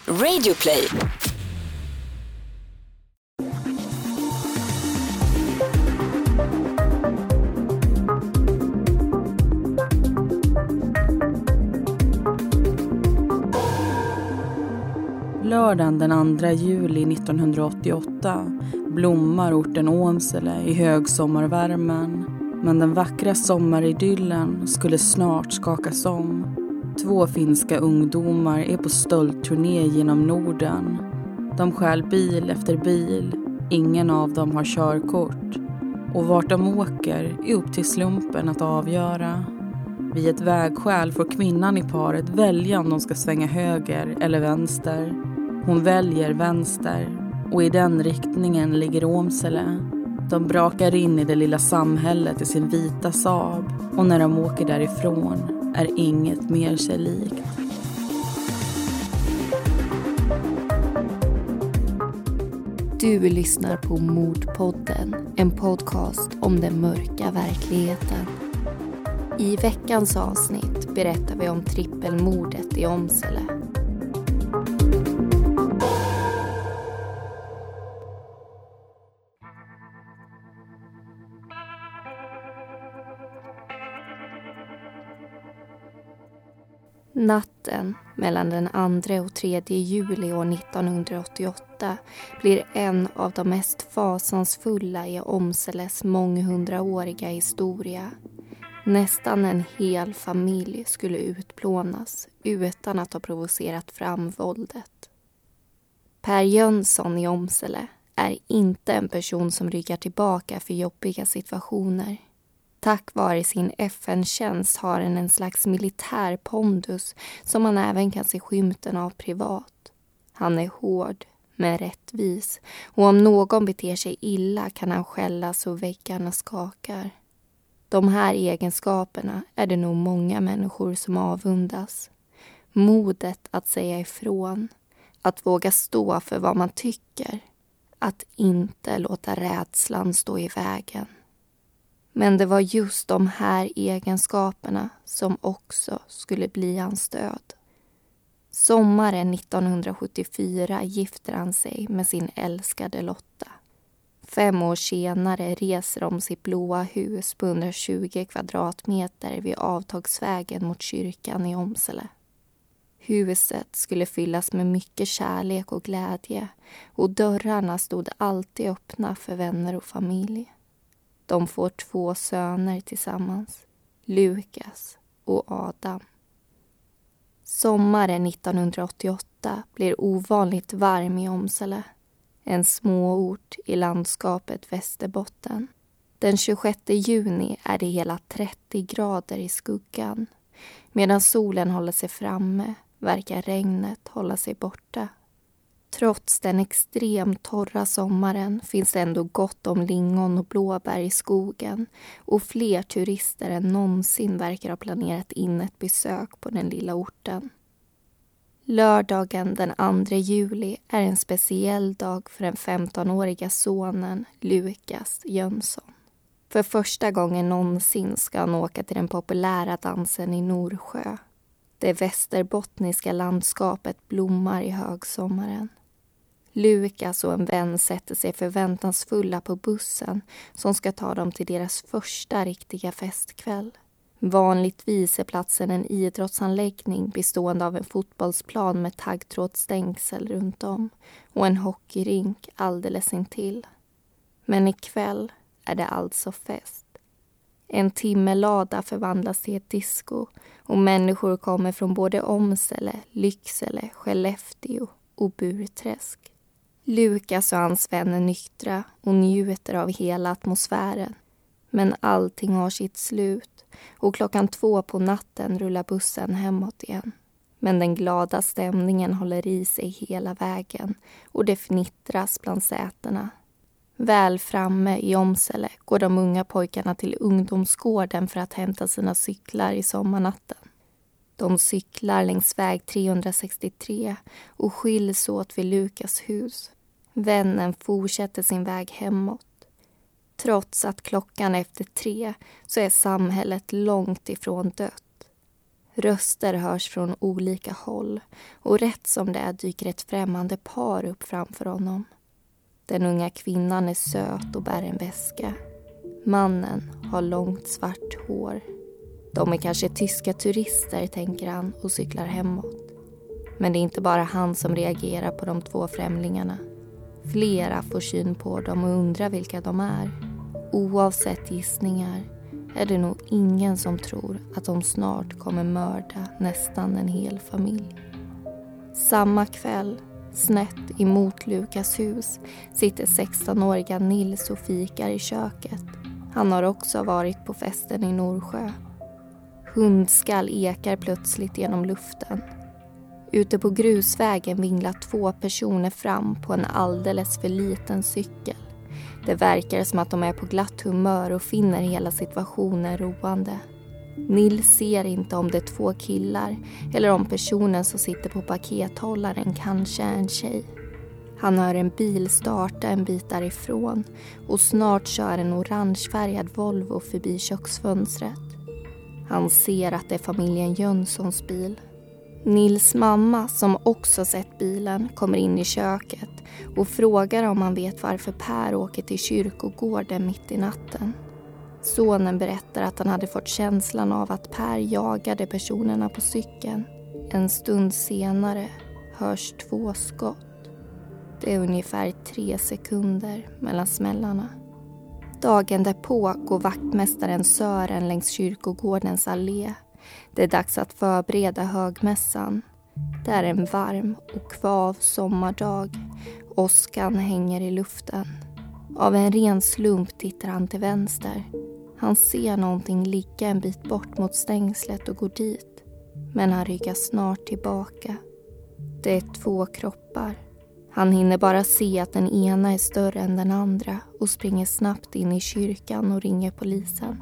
Radioplay. Lördagen den 2 juli 1988 blommar orten Åmsele i högsommarvärmen. Men den vackra sommaridyllen skulle snart skakas om. 2 finska ungdomar är på stöldturné genom Norden. De stjäl bil efter bil. Ingen av dem har körkort. Och vart de åker är upp till slumpen att avgöra. Vid ett vägskäl får kvinnan i paret välja om de ska svänga höger eller vänster. Hon väljer vänster och i den riktningen ligger Åmsele. De brakar in i det lilla samhället i sin vita Saab och när de åker därifrån är inget mer sig likt. Du lyssnar på Mordpodden, en podcast om den mörka verkligheten. I veckans avsnitt berättar vi om trippelmordet i Åmsele. Natten mellan den 2 och 3 juli år 1988 blir en av de mest fasansfulla i Åmseles månghundraåriga historia. Nästan en hel familj skulle utplånas utan att ha provocerat fram våldet. Per Jönsson i Åmsele är inte en person som ryggar tillbaka för jobbiga situationer. Tack vare sin FN-tjänst har han en slags militär pondus som man även kan se skymten av privat. Han är hård, men rättvis, och om någon beter sig illa kan han skälla så väggarna skakar. De här egenskaperna är det nog många människor som avundas. Modet att säga ifrån, att våga stå för vad man tycker, att inte låta rädslan stå i vägen. Men det var just de här egenskaperna som också skulle bli hans död. Sommaren 1974 gifter han sig med sin älskade Lotta. 5 år senare reser de sitt blåa hus på 120 kvadratmeter vid avtagsvägen mot kyrkan i Åmsele. Huset skulle fyllas med mycket kärlek och glädje och dörrarna stod alltid öppna för vänner och familj. De får 2 söner tillsammans, Lukas och Adam. Sommaren 1988 blir ovanligt varm i Åmsele, en småort i landskapet Västerbotten. Den 26 juni är det hela 30 grader i skuggan. Medan solen håller sig framme verkar regnet hålla sig borta. Trots den extremt torra sommaren finns det ändå gott om lingon och blåbär i skogen och fler turister än någonsin verkar ha planerat in ett besök på den lilla orten. Lördagen den 2 juli är en speciell dag för den 15-åriga sonen Lukas Jönsson. För första gången någonsin ska han åka till den populära dansen i Norsjö. Det västerbottniska landskapet blommar i högsommaren. Lukas och en vän sätter sig förväntansfulla på bussen som ska ta dem till deras första riktiga festkväll. Vanligtvis är platsen en idrottsanläggning bestående av en fotbollsplan med taggtrådsstängsel runt om och en hockeyrink alldeles intill. Men ikväll är det alltså fest. En timmelada förvandlas till ett disco och människor kommer från både Åmsele, Lycksele, Skellefteå och Burträsk. Lukas och hans vänner nyktra och njuter av hela atmosfären. Men allting har sitt slut och 2:00 på natten rullar bussen hemåt igen. Men den glada stämningen håller i sig hela vägen och det fnittras bland sätena. Väl framme i Åmsele går de unga pojkarna till ungdomsgården för att hämta sina cyklar i sommarnatten. De cyklar längs väg 363 och skiljs åt vid Lukas hus. Vännen fortsätter sin väg hemåt. Trots att klockan är efter 3 så är samhället långt ifrån dött. Röster hörs från olika håll och rätt som det är dyker ett främmande par upp framför honom. Den unga kvinnan är söt och bär en väska. Mannen har långt svart hår. De är kanske tyska turister, tänker han och cyklar hemåt. Men det är inte bara han som reagerar på de två främlingarna. Flera får syn på dem och undrar vilka de är. Oavsett gissningar är det nog ingen som tror att de snart kommer mörda nästan en hel familj. Samma kväll, snett emot Lukas hus, sitter 16-åriga Nils och fikar i köket. Han har också varit på festen i Norsjö. Hundskall ekar plötsligt genom luften. Ute på grusvägen vinglar 2 personer fram på en alldeles för liten cykel. Det verkar som att de är på glatt humör och finner hela situationen roande. Nils ser inte om det är 2 killar eller om personen som sitter på pakethållaren kanske är en tjej. Han hör en bil starta en bit därifrån och snart kör en orangefärgad Volvo förbi köksfönstret. Han ser att det är familjen Jönssons bil. Nils mamma, som också sett bilen, kommer in i köket och frågar om han vet varför Per åker till kyrkogården mitt i natten. Sonen berättar att han hade fått känslan av att Per jagade personerna på cykeln. En stund senare hörs 2 skott. Det är ungefär 3 sekunder mellan smällarna. Dagen därpå går vaktmästaren Sören längs kyrkogårdens allé. Det är dags att förbereda högmässan. Det är en varm och kvav sommardag. Åskan hänger i luften. Av en ren slump tittar han till vänster. Han ser någonting ligga en bit bort mot stängslet och går dit. Men han ryggar snart tillbaka. Det är 2 kroppar. Han hinner bara se att den ena är större än den andra och springer snabbt in i kyrkan och ringer polisen.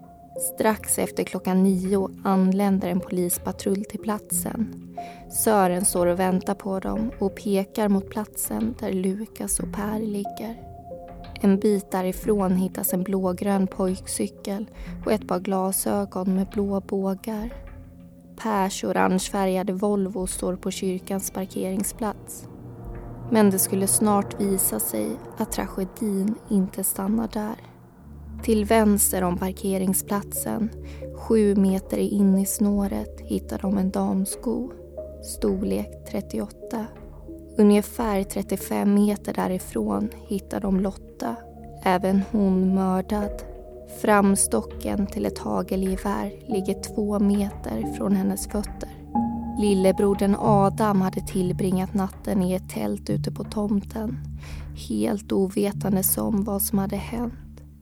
Strax efter 9:00 anländer en polispatrull till platsen. Sören står och väntar på dem och pekar mot platsen där Lukas och Per ligger. En bit därifrån hittas en blågrön pojkcykel och ett par glasögon med blå bågar. Pers orangefärgade Volvo står på kyrkans parkeringsplats. Men det skulle snart visa sig att tragedin inte stannar där. Till vänster om parkeringsplatsen, 7 meter in i snåret, hittar de en damsko. Storlek 38. Ungefär 35 meter därifrån hittar de Lotta. Även hon mördad. Framstocken till ett hagelgevär ligger 2 meter från hennes fötter. Lillebrodern Adam hade tillbringat natten i ett tält ute på tomten. Helt ovetande om vad som hade hänt.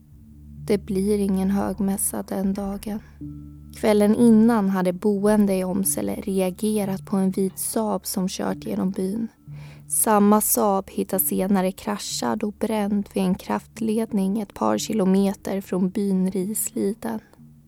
Det blir ingen högmässa den dagen. Kvällen innan hade boende i Åmsele reagerat på en vit Saab som kört genom byn. Samma Saab hittas senare kraschad och bränd vid en kraftledning ett par kilometer från byn Risliden.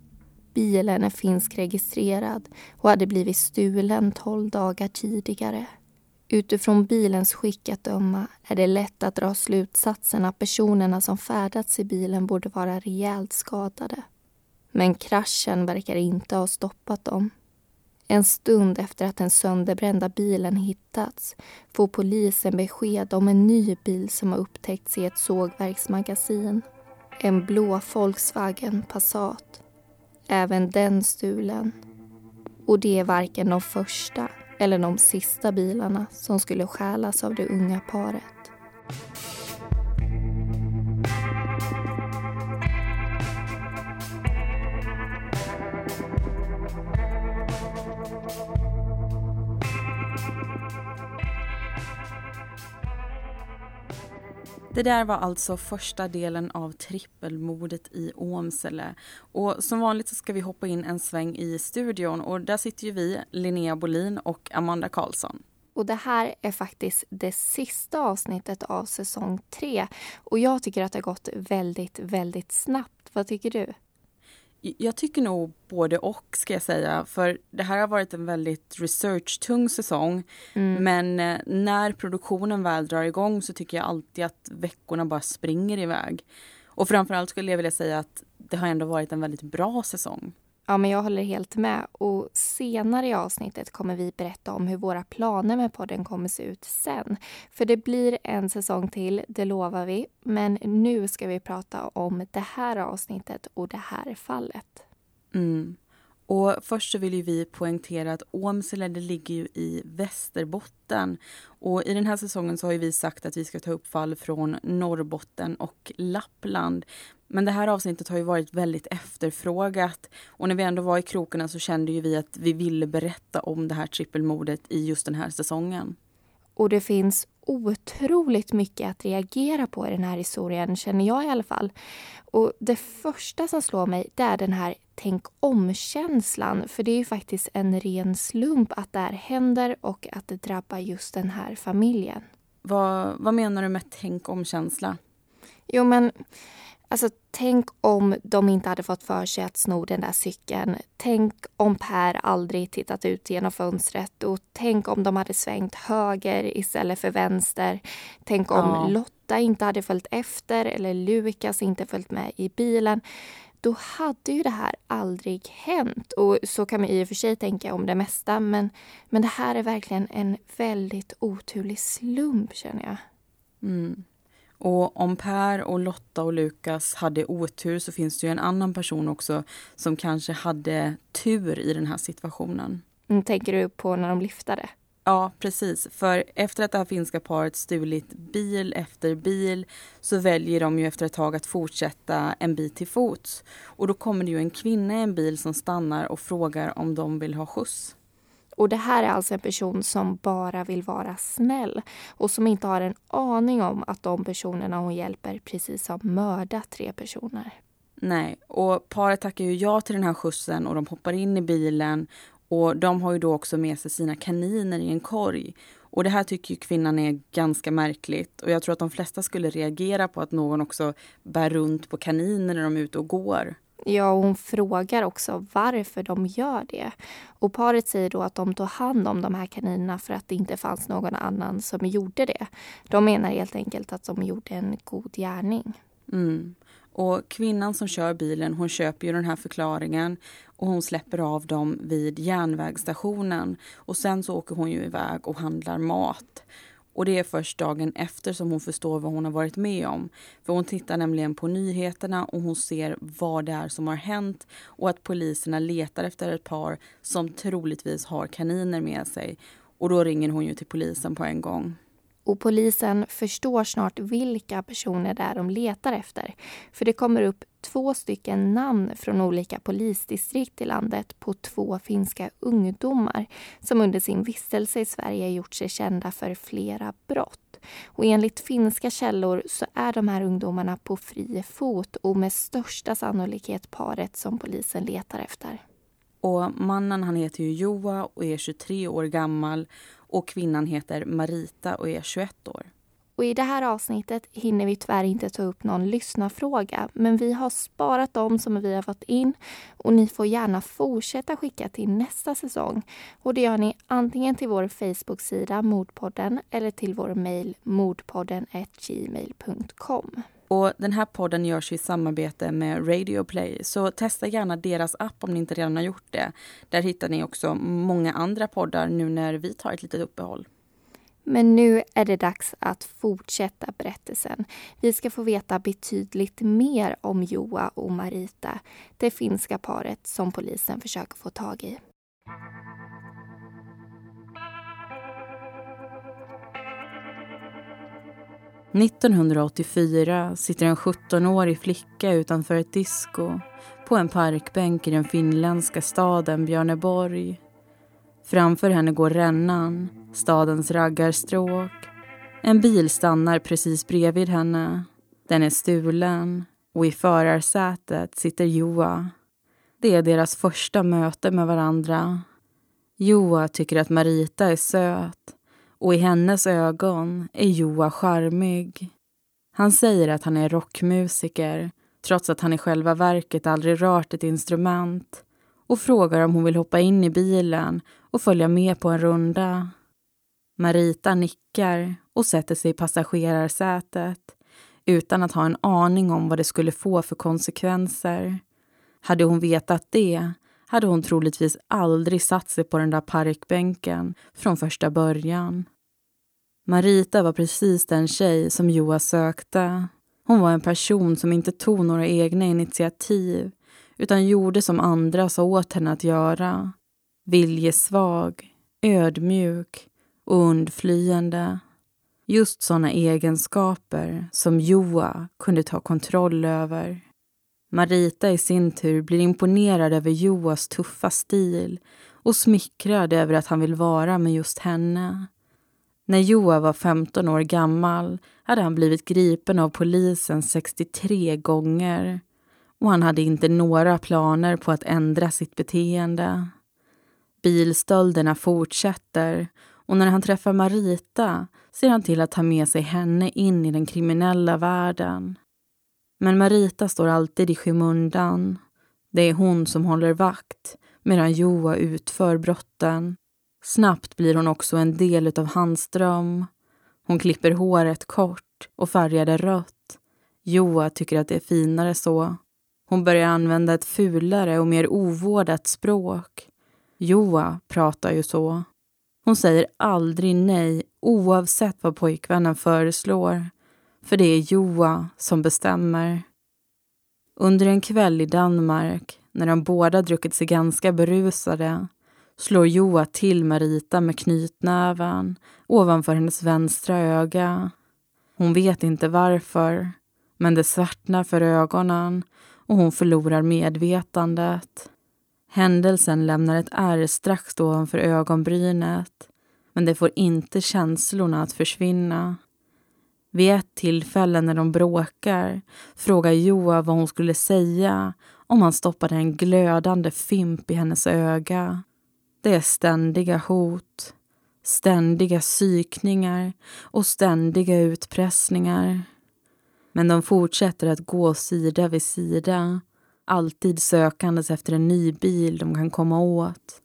Bilen är finskregistrerad och hade blivit stulen 12 dagar tidigare. Utifrån bilens skick att döma är det lätt att dra slutsatsen att personerna som färdats i bilen borde vara rejält skadade. Men kraschen verkar inte ha stoppat dem. En stund efter att den sönderbrända bilen hittats får polisen besked om en ny bil som har upptäckts i ett sågverksmagasin. En blå Volkswagen Passat. Även den stulen. Och det är varken de första eller de sista bilarna som skulle stjälas av det unga paret. Det där var alltså första delen av trippelmordet i Åmsele. Och som vanligt så ska vi hoppa in en sväng i studion. Och där sitter ju vi, Linnea Bolin och Amanda Karlsson. Och det här är faktiskt det sista avsnittet av säsong 3. Och jag tycker att det har gått väldigt, väldigt snabbt. Vad tycker du? Jag tycker nog både och, ska jag säga. För det här har varit en väldigt research-tung säsong. Men när produktionen väl drar igång så tycker jag alltid att veckorna bara springer iväg. Och framförallt skulle jag vilja säga att det har ändå varit en väldigt bra säsong. Ja, men jag håller helt med. Och senare i avsnittet kommer vi berätta om hur våra planer med podden kommer se ut sen. För det blir en säsong till, det lovar vi. Men nu ska vi prata om det här avsnittet och det här fallet. Och först så vill ju vi poängtera att Åmsele, det ligger ju i Västerbotten. Och i den här säsongen så har ju vi sagt att vi ska ta upp fall från Norrbotten och Lappland. Men det här avsnittet har ju varit väldigt efterfrågat. Och när vi ändå var i krokarna så kände ju vi att vi ville berätta om det här trippelmordet i just den här säsongen. Och det finns otroligt mycket att reagera på i den här historien, känner jag i alla fall. Och det första som slår mig, det är den här tänk om-känslan. För det är ju faktiskt en ren slump att det här händer och att det drabbar just den här familjen. Vad menar du med tänk om-känsla? Jo, men alltså, tänk om de inte hade fått för sig att sno den där cykeln. Tänk om Per aldrig tittat ut genom fönstret. Och tänk om de hade svängt höger istället för vänster. Tänk om Lotta inte hade följt efter eller Lukas inte följt med i bilen. Då hade ju det här aldrig hänt. Och så kan man i och för sig tänka om det mesta. Men det här är verkligen en väldigt oturlig slump, känner jag. Och om Per och Lotta och Lukas hade otur så finns det ju en annan person också som kanske hade tur i den här situationen. Tänker du på när de lyftade? Ja, precis. För efter att det här finska paret stulit bil efter bil så väljer de ju efter ett tag att fortsätta en bit till fots. Och då kommer det ju en kvinna i en bil som stannar och frågar om de vill ha skjuts. Och det här är alltså en person som bara vill vara snäll och som inte har en aning om att de personerna hon hjälper precis har mördat 3 personer. Nej, och paret tackar ju ja till den här skjutsen och de hoppar in i bilen och de har ju då också med sig sina kaniner i en korg. Och det här tycker ju kvinnan är ganska märkligt och jag tror att de flesta skulle reagera på att någon också bär runt på kaniner när de är ute och går. Ja, och hon frågar också varför de gör det. Och paret säger då att de tog hand om de här kaninerna för att det inte fanns någon annan som gjorde det. De menar helt enkelt att de gjorde en god gärning. Och kvinnan som kör bilen, hon köper ju den här förklaringen och hon släpper av dem vid järnvägsstationen. Och sen så åker hon ju iväg och handlar mat. Och det är först dagen efter som hon förstår vad hon har varit med om. För hon tittar nämligen på nyheterna och hon ser vad det är som har hänt. Och att poliserna letar efter ett par som troligtvis har kaniner med sig. Och då ringer hon ju till polisen på en gång. Och polisen förstår snart vilka personer det är de letar efter. För det kommer upp 2 stycken namn från olika polisdistrikt i landet på 2 finska ungdomar som under sin vistelse i Sverige gjort sig kända för flera brott. Och enligt finska källor så är de här ungdomarna på fri fot och med största sannolikhet paret som polisen letar efter. Och mannen, han heter ju Joa och är 23 år gammal och kvinnan heter Marita och är 21 år. Och i det här avsnittet hinner vi tyvärr inte ta upp någon lyssnarfråga, men vi har sparat dem som vi har fått in och ni får gärna fortsätta skicka till nästa säsong. Och det gör ni antingen till vår Facebook-sida Mordpodden eller till vår mejl mordpodden@gmail.com. Och den här podden görs i samarbete med Radio Play, så testa gärna deras app om ni inte redan har gjort det. Där hittar ni också många andra poddar nu när vi tar ett litet uppehåll. Men nu är det dags att fortsätta berättelsen. Vi ska få veta betydligt mer om Joa och Marita, det finska paret som polisen försöker få tag i. –1984 sitter en 17-årig flicka utanför ett disco på en parkbänk i den finländska staden Björneborg. Framför henne går rännan, stadens raggarstråk. En bil stannar precis bredvid henne. Den är stulen och i förarsätet sitter Joa. Det är deras första möte med varandra. Joa tycker att Marita är söt och i hennes ögon är Joa charmig. Han säger att han är rockmusiker trots att han i själva verket aldrig rört ett instrument och frågar om hon vill hoppa in i bilen och följa med på en runda. Marita nickar och sätter sig i passagerarsätet utan att ha en aning om vad det skulle få för konsekvenser. Hade hon vetat det hade hon troligtvis aldrig satt sig på den där parkbänken från första början. Marita var precis den tjej som Joa sökte. Hon var en person som inte tog några egna initiativ utan gjorde som andra sa åt henne att göra. Viljesvag, ödmjuk och undflyende. Just sådana egenskaper som Joa kunde ta kontroll över. Marita i sin tur blir imponerad över Joas tuffa stil och smickrad över att han vill vara med just henne. När Joa var 15 år gammal hade han blivit gripen av polisen 63 gånger och han hade inte några planer på att ändra sitt beteende. Bilstölderna fortsätter och när han träffar Marita ser han till att ta med sig henne in i den kriminella världen. Men Marita står alltid i skymundan. Det är hon som håller vakt medan Joa utför brotten. Snabbt blir hon också en del av hans dröm. Hon klipper håret kort och färgar det rött. Joa tycker att det är finare så. Hon börjar använda ett fulare och mer ovårdat språk. Joa pratar ju så. Hon säger aldrig nej oavsett vad pojkvännen föreslår. För det är Joa som bestämmer. Under en kväll i Danmark, när de båda druckit sig ganska berusade, slår Joa till Marita med knytnäven ovanför hennes vänstra öga. Hon vet inte varför, men det svartnar för ögonen och hon förlorar medvetandet. Händelsen lämnar ett ärr strax ovanför ögonbrynet, men det får inte känslorna att försvinna. Vid ett tillfälle när de bråkar frågar Joa vad hon skulle säga om han stoppade en glödande fimp i hennes öga. Det är ständiga hot, ständiga psykningar och ständiga utpressningar. Men de fortsätter att gå sida vid sida, alltid sökandes efter en ny bil de kan komma åt.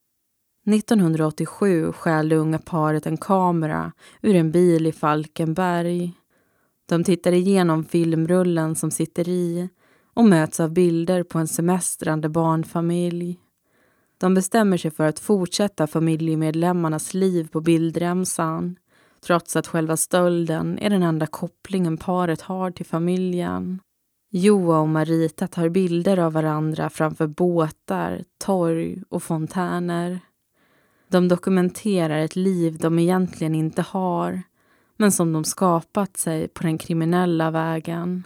1987 stjäl det unga paret en kamera ur en bil i Falkenberg. De tittar igenom filmrullen som sitter i och möts av bilder på en semestrande barnfamilj. De bestämmer sig för att fortsätta familjemedlemmarnas liv på bildremsan, trots att själva stölden är den enda kopplingen paret har till familjen. Joa och Marita tar bilder av varandra framför båtar, torg och fontäner. De dokumenterar ett liv de egentligen inte har, men som de skapat sig på den kriminella vägen.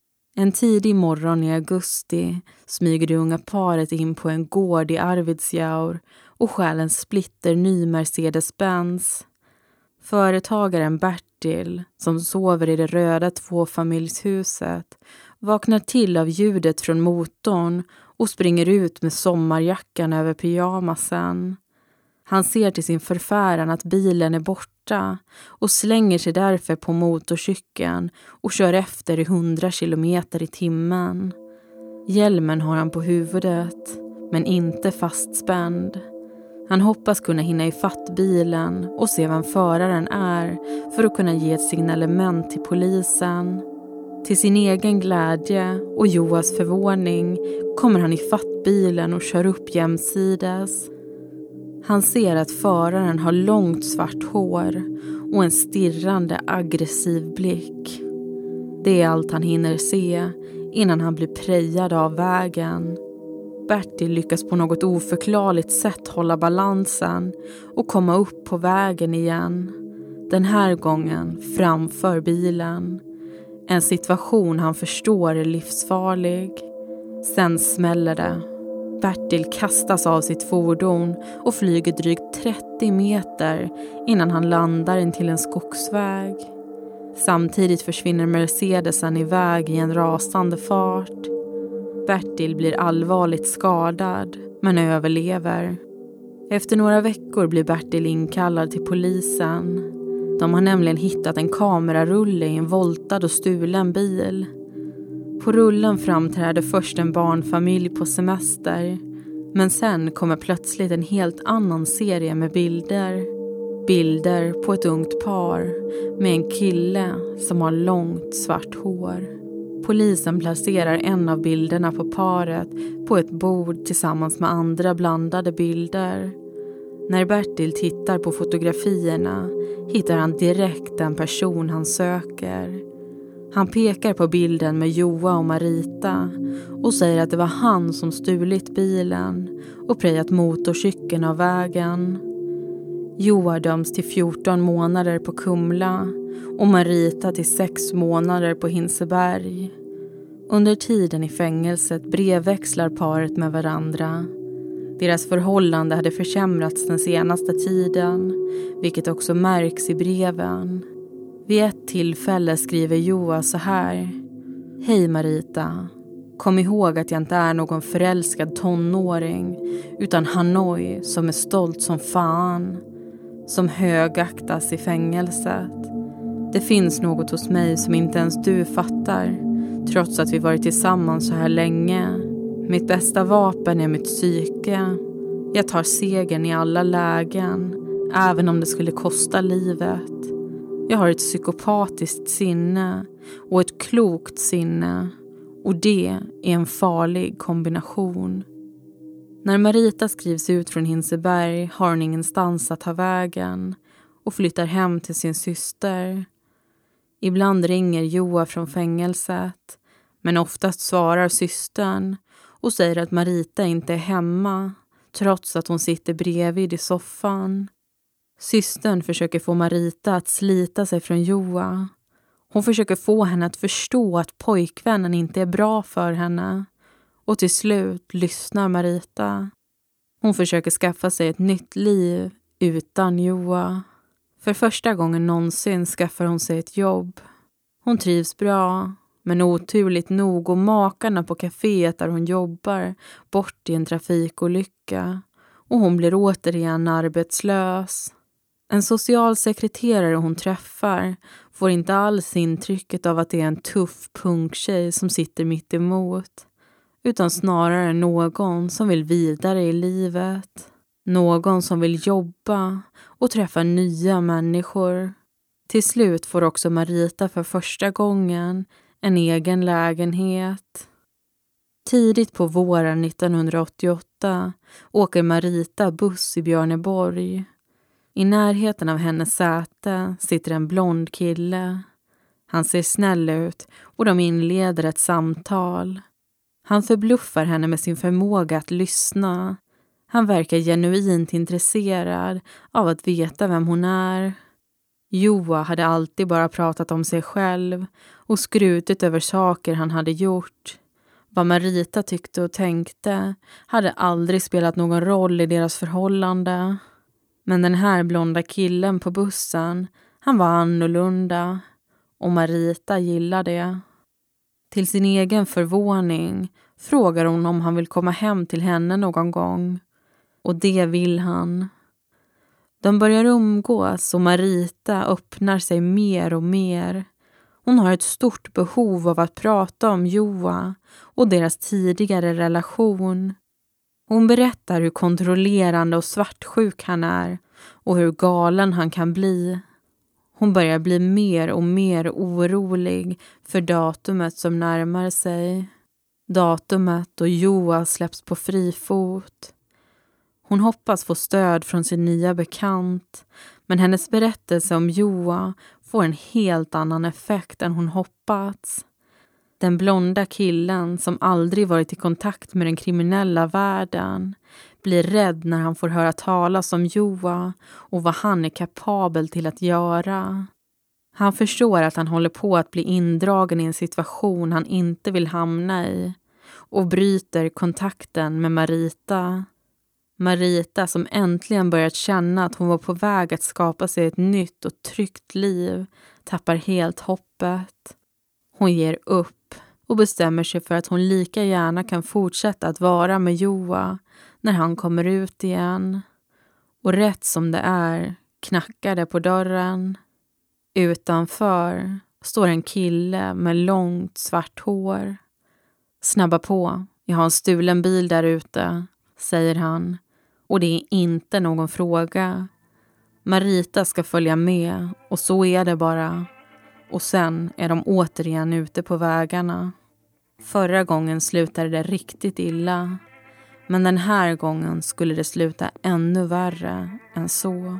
En tidig morgon i augusti smyger det unga paret in på en gård i Arvidsjaur och stjäl en splitter ny Mercedes-Benz. Företagaren Bertil, som sover i det röda tvåfamiljshuset, vaknar till av ljudet från motorn och springer ut med sommarjackan över pyjamasen. Han ser till sin förfäran att bilen är borta och slänger sig därför på motorcykeln och kör efter i 100 kilometer i timmen. Hjälmen har han på huvudet, men inte fastspänd. Han hoppas kunna hinna ifatt bilen och se vem föraren är för att kunna ge ett signalement till polisen. Till sin egen glädje och Joas förvåning kommer han ifatt bilen och kör upp jämsides. Han ser att föraren har långt svart hår och en stirrande aggressiv blick. Det är allt han hinner se innan han blir prejad av vägen. Bertil lyckas på något oförklarligt sätt hålla balansen och komma upp på vägen igen. Den här gången framför bilen. En situation han förstår är livsfarlig. Sen smäller det. Bertil kastas av sitt fordon och flyger drygt 30 meter innan han landar in till en skogsväg. Samtidigt försvinner Mercedesen iväg i en rasande fart. Bertil blir allvarligt skadad men överlever. Efter några veckor blir Bertil inkallad till polisen. De har nämligen hittat en kamerarulle i en voltad och stulen bil. På rullen framträder först en barnfamilj på semester. Men sen kommer plötsligt en helt annan serie med bilder. Bilder på ett ungt par med en kille som har långt svart hår. Polisen placerar en av bilderna på paret på ett bord tillsammans med andra blandade bilder. När Bertil tittar på fotografierna hittar han direkt den person han söker. Han pekar på bilden med Joa och Marita och säger att det var han som stulit bilen och prejat motorcykeln av vägen. Joa döms till 14 månader på Kumla och Marita till 6 månader på Hinseberg. Under tiden i fängelset brevväxlar paret med varandra. Deras förhållande hade försämrats den senaste tiden, vilket också märks i breven. Vid ett tillfälle skriver Joa så här: Hej Marita, kom ihåg att jag inte är någon förälskad tonåring utan Hanoi som är stolt som fan, som högaktas i fängelset. Det finns något hos mig som inte ens du fattar, trots att vi varit tillsammans så här länge. Mitt bästa vapen är mitt psyke. Jag tar segern i alla lägen, även om det skulle kosta livet. Jag har ett psykopatiskt sinne och ett klokt sinne, och det är en farlig kombination. När Marita skrivs ut från Hinseberg har hon ingenstans att ta vägen och flyttar hem till sin syster. Ibland ringer Joa från fängelset, men oftast svarar systern och säger att Marita inte är hemma, trots att hon sitter bredvid i soffan. Systern försöker få Marita att slita sig från Joa. Hon försöker få henne att förstå att pojkvännen inte är bra för henne. Och till slut lyssnar Marita. Hon försöker skaffa sig ett nytt liv utan Joa. För första gången någonsin skaffar hon sig ett jobb. Hon trivs bra, men oturligt nog går makarna på kaféet där hon jobbar bort i en trafikolycka. Och hon blir återigen arbetslös. En socialsekreterare hon träffar får inte alls intrycket av att det är en tuff punktjej som sitter mitt emot, utan snarare någon som vill vidare i livet. Någon som vill jobba och träffa nya människor. Till slut får också Marita för första gången en egen lägenhet. Tidigt på våren 1988 åker Marita buss i Björneborg. I närheten av hennes säte sitter en blond kille. Han ser snäll ut och de inleder ett samtal. Han förbluffar henne med sin förmåga att lyssna. Han verkar genuint intresserad av att veta vem hon är. Joa hade alltid bara pratat om sig själv och skrutit över saker han hade gjort. Vad Marita tyckte och tänkte hade aldrig spelat någon roll i deras förhållande. Men den här blonda killen på bussen, han var annorlunda, och Marita gillade det. Till sin egen förvåning frågar hon om han vill komma hem till henne någon gång. Och det vill han. De börjar umgås och Marita öppnar sig mer och mer. Hon har ett stort behov av att prata om Joa och deras tidigare relation. Hon berättar hur kontrollerande och svartsjuk han är och hur galen han kan bli. Hon börjar bli mer och mer orolig för datumet som närmar sig. Datumet då Joa släpps på fri fot. Hon hoppas få stöd från sin nya bekant, men hennes berättelse om Joa får en helt annan effekt än hon hoppats. Den blonda killen som aldrig varit i kontakt med den kriminella världen blir rädd när han får höra talas om Joa och vad han är kapabel till att göra. Han förstår att han håller på att bli indragen i en situation han inte vill hamna i och bryter kontakten med Marita. Marita som äntligen börjat känna att hon var på väg att skapa sig ett nytt och tryggt liv tappar helt hoppet. Hon ger upp och bestämmer sig för att hon lika gärna kan fortsätta att vara med Joa när han kommer ut igen. Och rätt som det är knackar det på dörren. Utanför står en kille med långt svart hår. Snabba på, jag har en stulen bil där ute, säger han. Och det är inte någon fråga. Marita ska följa med och så är det bara. Och sen är de återigen ute på vägarna. Förra gången slutade det riktigt illa. Men den här gången skulle det sluta ännu värre än så.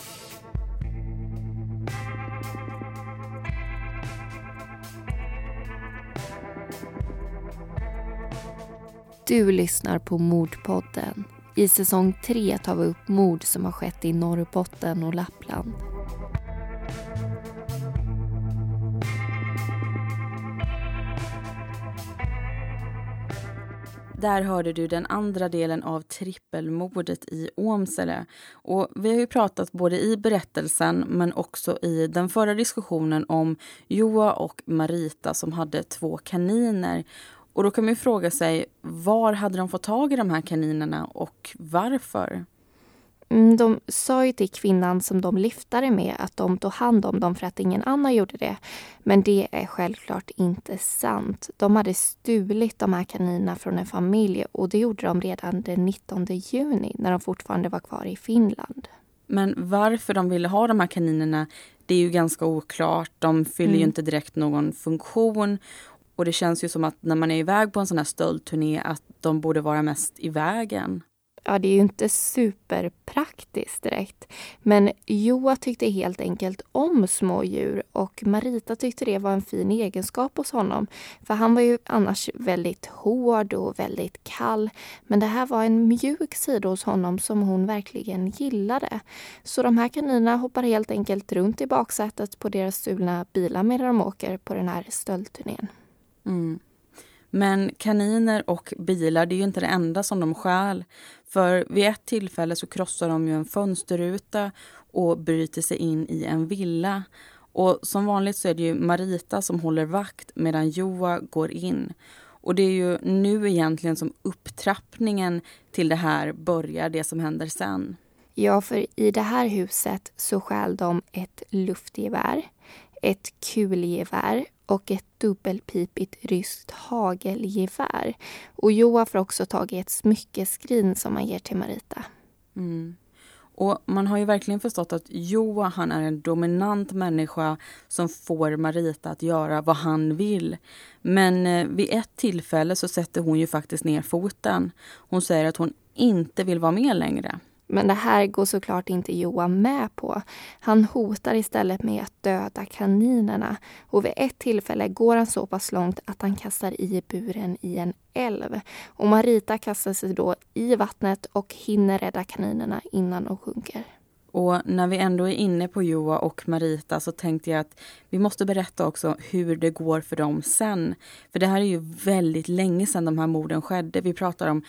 Du lyssnar på Mordpodden. I säsong 3 tar vi upp mord som har skett i Norrbotten och Lappland. Där hörde du den andra delen av trippelmordet i Åmsele. Och vi har ju pratat både i berättelsen men också i den förra diskussionen om Joa och Marita som hade 2 kaniner. Och då kan man ju fråga sig, var hade de fått tag i de här kaninerna och varför? De sa ju till kvinnan som de lyftade med att de tog hand om dem för att ingen annan gjorde det. Men det är självklart inte sant. De hade stulit de här kaninerna från en familj och det gjorde de redan den 19 juni när de fortfarande var kvar i Finland. Men varför de ville ha de här kaninerna, det är ju ganska oklart. De fyller ju inte direkt någon funktion. Och det känns ju som att när man är iväg på en sån här stöldturné att de borde vara mest i vägen. Ja, det är ju inte superpraktiskt direkt. Men Joa tyckte helt enkelt om små djur och Marita tyckte det var en fin egenskap hos honom. För han var ju annars väldigt hård och väldigt kall. Men det här var en mjuk sida hos honom som hon verkligen gillade. Så de här kaninerna hoppar helt enkelt runt i baksätet på deras stulna bilar medan de åker på den här stöldturnén. Mm. Men kaniner och bilar, det är ju inte det enda som de stjäl. För vid ett tillfälle så krossar de ju en fönsterruta och bryter sig in i en villa. Och som vanligt så är det ju Marita som håller vakt medan Joa går in. Och det är ju nu egentligen som upptrappningen till det här börjar, det som händer sen. Ja, för i det här huset så stjäl de ett luftgevär, ett kulgevär och ett dubbelpipigt ryskt hagelgevär. Och Joa får också tag i ett smyckeskrin som man ger till Marita. Mm. Och man har ju verkligen förstått att Joa, han är en dominant människa som får Marita att göra vad han vill. Men vid ett tillfälle så sätter hon ju faktiskt ner foten. Hon säger att hon inte vill vara med längre. Men det här går såklart inte Joa med på. Han hotar istället med att döda kaninerna. Och vid ett tillfälle går han så pass långt att han kastar i buren i en älv. Och Marita kastar sig då i vattnet och hinner rädda kaninerna innan de sjunker. Och när vi ändå är inne på Joa och Marita så tänkte jag att vi måste berätta också hur det går för dem sen. För det här är ju väldigt länge sedan de här morden skedde. Vi pratar om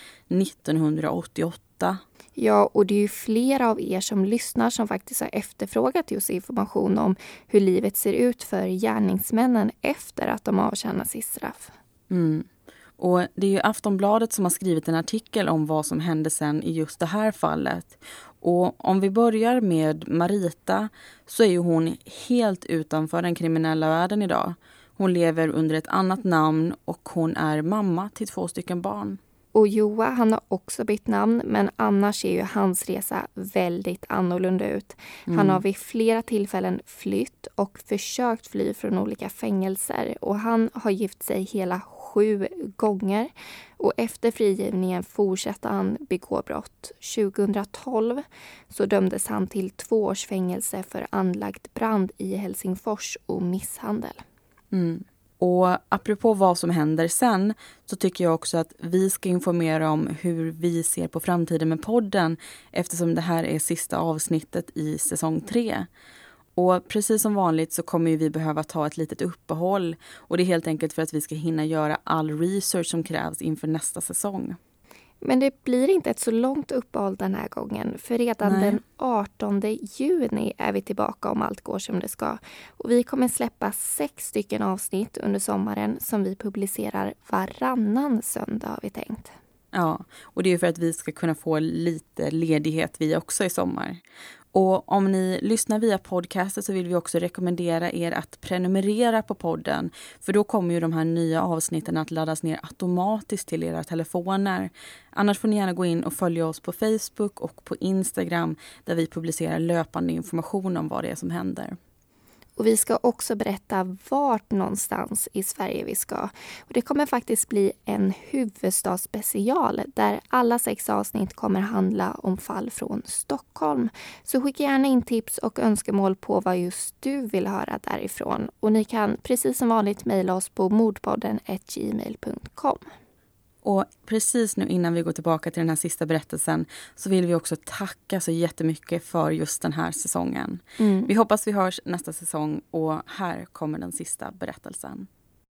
1988. Ja, och det är ju flera av er som lyssnar som faktiskt har efterfrågat just information om hur livet ser ut för gärningsmännen efter att de avtjänar sitt straff. Mm. Och det är ju Aftonbladet som har skrivit en artikel om vad som hände sen i just det här fallet. Och om vi börjar med Marita så är ju hon helt utanför den kriminella världen idag. Hon lever under ett annat namn och hon är mamma till 2 barn. Och Joa, han har också bytt namn, men annars ser ju hans resa väldigt annorlunda ut. Han har vid flera tillfällen flytt och försökt fly från olika fängelser. Och han har gift sig hela 7 gånger. Och efter frigivningen fortsatte han begå brott. 2012 så dömdes han till 2 års fängelse för anlagd brand i Helsingfors och misshandel. Mm. Och apropå vad som händer sen så tycker jag också att vi ska informera om hur vi ser på framtiden med podden eftersom det här är sista avsnittet i säsong 3. Och precis som vanligt så kommer vi behöva ta ett litet uppehåll och det är helt enkelt för att vi ska hinna göra all research som krävs inför nästa säsong. Men det blir inte ett så långt uppehåll den här gången. För redan den 18 juni är vi tillbaka om allt går som det ska. Och vi kommer släppa 6 avsnitt under sommaren som vi publicerar varannan söndag har vi tänkt. Ja, och det är för att vi ska kunna få lite ledighet vi också i sommar. Och om ni lyssnar via podcastet så vill vi också rekommendera er att prenumerera på podden. För då kommer ju de här nya avsnitten att laddas ner automatiskt till era telefoner. Annars får ni gärna gå in och följa oss på Facebook och på Instagram där vi publicerar löpande information om vad det är som händer. Och vi ska också berätta vart någonstans i Sverige vi ska. Och det kommer faktiskt bli en huvudstadsspecial där alla 6 avsnitt kommer handla om fall från Stockholm. Så skicka gärna in tips och önskemål på vad just du vill höra därifrån. Och ni kan precis som vanligt mejla oss på mordpodden@gmail.com. Och precis nu innan vi går tillbaka till den här sista berättelsen så vill vi också tacka så jättemycket för just den här säsongen. Vi hoppas vi hörs nästa säsong och här kommer den sista berättelsen.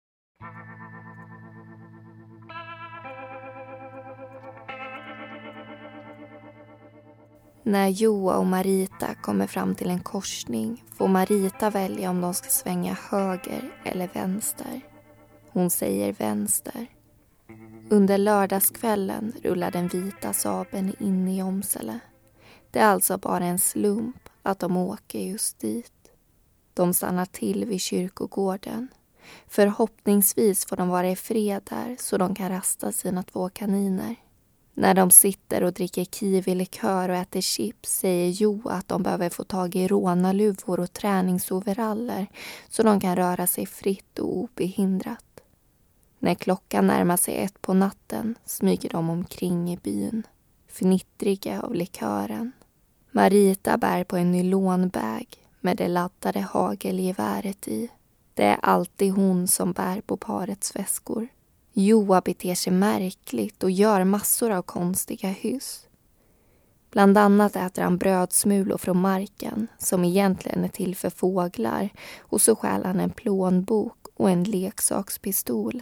När Joa och Marita kommer fram till en korsning får Marita välja om de ska svänga höger eller vänster. Hon säger vänster. Under lördagskvällen rullar den vita Saaben in i Åmsele. Det är alltså bara en slump att de åker just dit. De stannar till vid kyrkogården. Förhoppningsvis får de vara i fred där så de kan rasta sina 2 kaniner. När de sitter och dricker kiwilikör och äter chips säger Jo att de behöver få tag i rånarluvor och träningsoveraller så de kan röra sig fritt och obehindrat. När klockan närmar sig 1 på natten smyger de omkring i byn, fnittriga av likören. Marita bär på en nylonbag med det laddade hagelgeväret i. Det är alltid hon som bär på parets väskor. Joa beter sig märkligt och gör massor av konstiga hyss. Bland annat äter han brödsmulor från marken som egentligen är till för fåglar och så stjäl han en plånbok och en leksakspistol.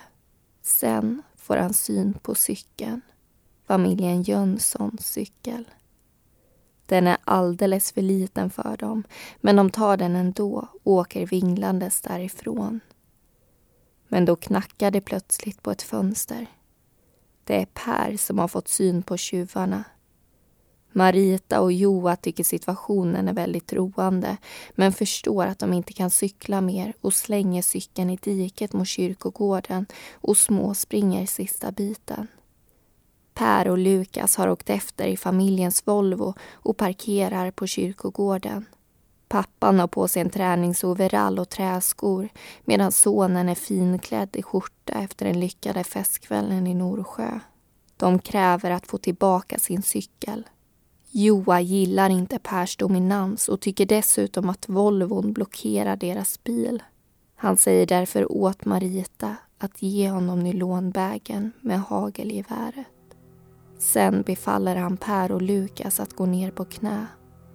Sen får han syn på cykeln. Familjen Jönssons cykel. Den är alldeles för liten för dem, men de tar den ändå och åker vinglandes därifrån. Men då knackar det plötsligt på ett fönster. Det är Per som har fått syn på tjuvarna. Marita och Joa tycker situationen är väldigt roande men förstår att de inte kan cykla mer och slänger cykeln i diket mot kyrkogården och småspringer sista biten. Per och Lukas har åkt efter i familjens Volvo och parkerar på kyrkogården. Pappan har på sig en träningsoverall och träskor medan sonen är finklädd i skjorta efter den lyckade festkvällen i Norsjö. De kräver att få tillbaka sin cykel. Joa gillar inte Pers dominans och tycker dessutom att Volvon blockerar deras bil. Han säger därför åt Marita att ge honom nylonbägen med hagelgeväret. Sen befaller han Per och Lukas att gå ner på knä.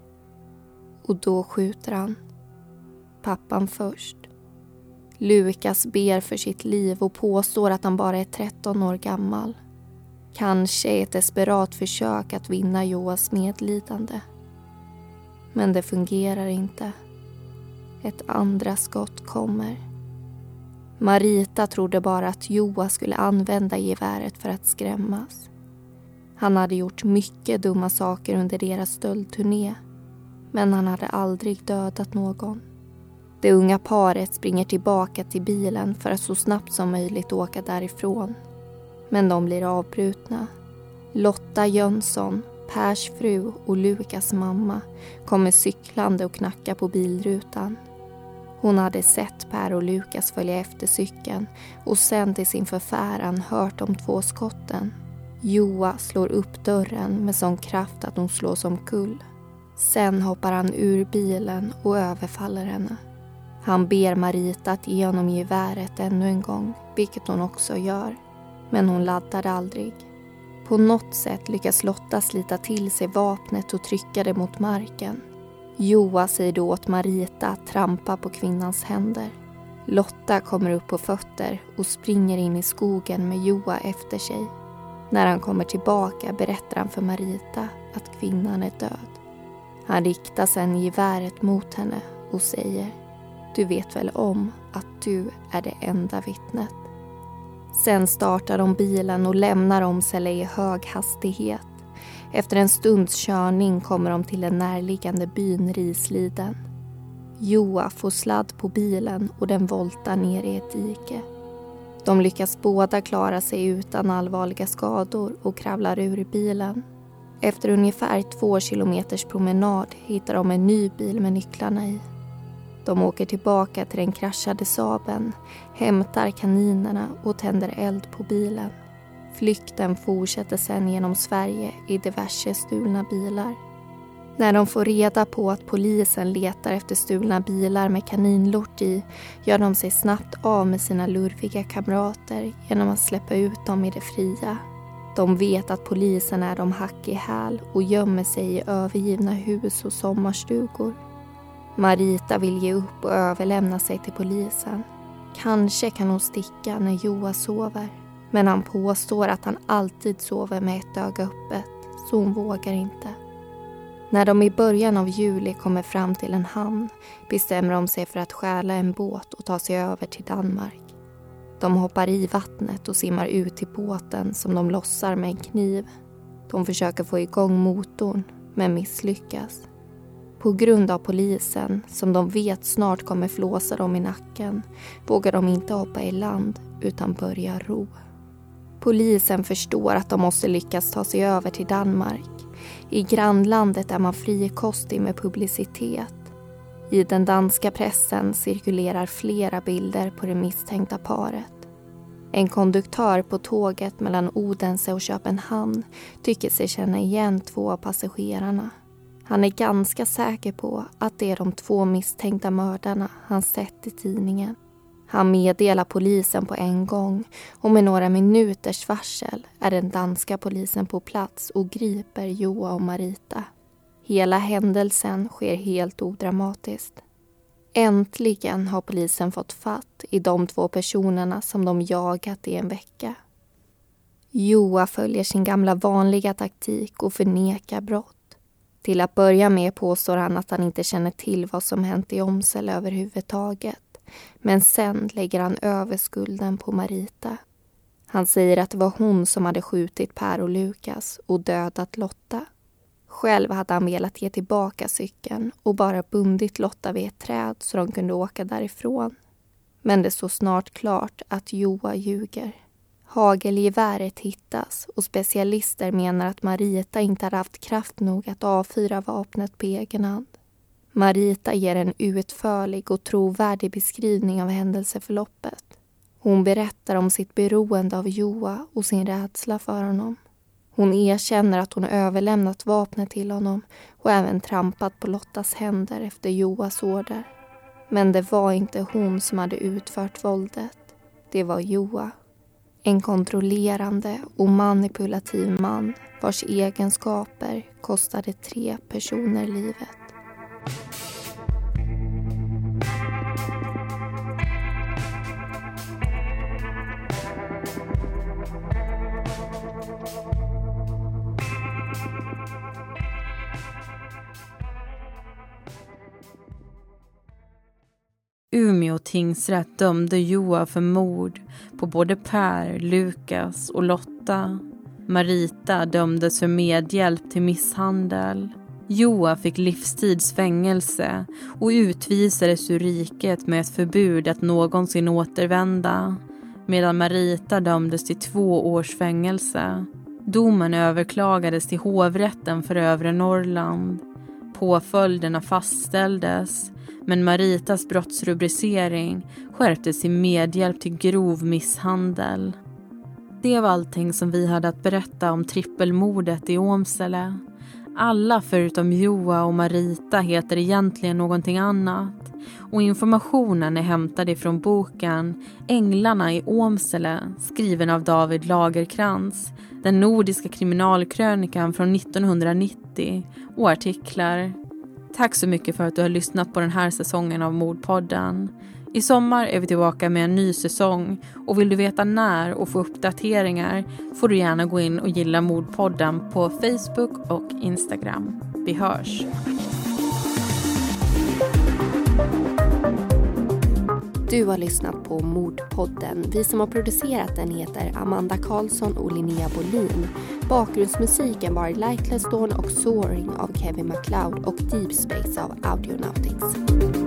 Och då skjuter han. Pappan först. Lukas ber för sitt liv och påstår att han bara är 13 år gammal. Kanske ett desperat försök att vinna Joas medlidande. Men det fungerar inte. Ett andra skott kommer. Marita trodde bara att Joa skulle använda geväret för att skrämmas. Han hade gjort mycket dumma saker under deras stöldturné. Men han hade aldrig dödat någon. Det unga paret springer tillbaka till bilen för att så snabbt som möjligt åka därifrån. Men de blir avbrutna. Lotta Jönsson, Pers fru och Lukas mamma kommer cyklande och knackar på bilrutan. Hon hade sett Per och Lukas följa efter cykeln och sen till sin förfäran hört de 2 skotten. Joa slår upp dörren med sån kraft att hon slås omkull. Sen hoppar han ur bilen och överfaller henne. Han ber Marita att ge honom geväret ännu en gång, vilket hon också gör. Men hon laddade aldrig. På något sätt lyckas Lotta slita till sig vapnet och trycka det mot marken. Joa säger då åt Marita att trampa på kvinnans händer. Lotta kommer upp på fötter och springer in i skogen med Joa efter sig. När han kommer tillbaka berättar han för Marita att kvinnan är död. Han riktar sedan geväret mot henne och säger: "Du vet väl om att du är det enda vittnet." Sen startar de bilen och lämnar Åmsele i hög hastighet. Efter en stunds körning kommer de till den närliggande byn Risliden. Joa får sladd på bilen och den voltar ner i ett dike. De lyckas båda klara sig utan allvarliga skador och kravlar ur bilen. Efter ungefär 2 kilometers promenad hittar de en ny bil med nycklarna i. De åker tillbaka till den kraschade Saaben, hämtar kaninerna och tänder eld på bilen. Flykten fortsätter sedan genom Sverige i diverse stulna bilar. När de får reda på att polisen letar efter stulna bilar med kaninlort i gör de sig snabbt av med sina lurviga kamrater genom att släppa ut dem i det fria. De vet att polisen är de hack i häl och gömmer sig i övergivna hus och sommarstugor. Marita vill ge upp och överlämna sig till polisen. Kanske kan hon sticka när Joa sover. Men han påstår att han alltid sover med ett öga öppet, så hon vågar inte. När de i början av juli kommer fram till en hamn bestämmer de sig för att stjäla en båt och ta sig över till Danmark. De hoppar i vattnet och simmar ut till båten som de lossar med en kniv. De försöker få igång motorn, men misslyckas. På grund av polisen, som de vet snart kommer flåsa dem i nacken, vågar de inte hoppa i land utan börja ro. Polisen förstår att de måste lyckas ta sig över till Danmark. I grannlandet är man frikostig med publicitet. I den danska pressen cirkulerar flera bilder på det misstänkta paret. En konduktör på tåget mellan Odense och Köpenhamn tycker sig känna igen 2 av passagerarna. Han är ganska säker på att det är de 2 misstänkta mördarna han sett i tidningen. Han meddelar polisen på en gång och med några minuters varsel är den danska polisen på plats och griper Joa och Marita. Hela händelsen sker helt odramatiskt. Äntligen har polisen fått fatt i de 2 personerna som de jagat i en vecka. Joa följer sin gamla vanliga taktik och förnekar brott. Till att börja med påstår han att han inte känner till vad som hänt i Åmsele överhuvudtaget. Men sen lägger han över skulden på Marita. Han säger att det var hon som hade skjutit Per och Lukas och dödat Lotta. Själv hade han velat ge tillbaka cykeln och bara bundit Lotta vid ett träd så de kunde åka därifrån. Men det står snart klart att Joa ljuger. Hagelgeväret hittas och specialister menar att Marita inte hade haft kraft nog att avfyra vapnet på egen hand. Marita ger en utförlig och trovärdig beskrivning av händelseförloppet. Hon berättar om sitt beroende av Joa och sin rädsla för honom. Hon erkänner att hon överlämnat vapnet till honom och även trampat på Lottas händer efter Joas order. Men det var inte hon som hade utfört våldet. Det var Joa. En kontrollerande och manipulativ man vars egenskaper kostade 3 personer livet. Umeå tingsrätt dömde Joa för mord på både Per, Lukas och Lotta. Marita dömdes för medhjälp till misshandel. Joa fick livstidsfängelse och utvisades ur riket med ett förbud att någonsin återvända. Medan Marita dömdes till 2 års fängelse. Domen överklagades till hovrätten för övre Norrland. Påföljderna fastställdes. Men Maritas brottsrubricering skärptes till medhjälp till grov misshandel. Det var allting som vi hade att berätta om trippelmordet i Åmsele. Alla förutom Joa och Marita heter egentligen någonting annat. Och informationen är hämtad ifrån boken Änglarna i Åmsele, skriven av David Lagerkrans, den nordiska kriminalkrönikan från 1990 och artiklar. Tack så mycket för att du har lyssnat på den här säsongen av Mordpodden. I sommar är vi tillbaka med en ny säsong och vill du veta när och få uppdateringar får du gärna gå in och gilla Mordpodden på Facebook och Instagram. Vi hörs! Du har lyssnat på Mordpodden. Vi som har producerat den heter Amanda Karlsson och Linnea Bolin. Bakgrundsmusiken var Lightless Dawn och Soaring av Kevin MacLeod och Deep Space av Audionautics.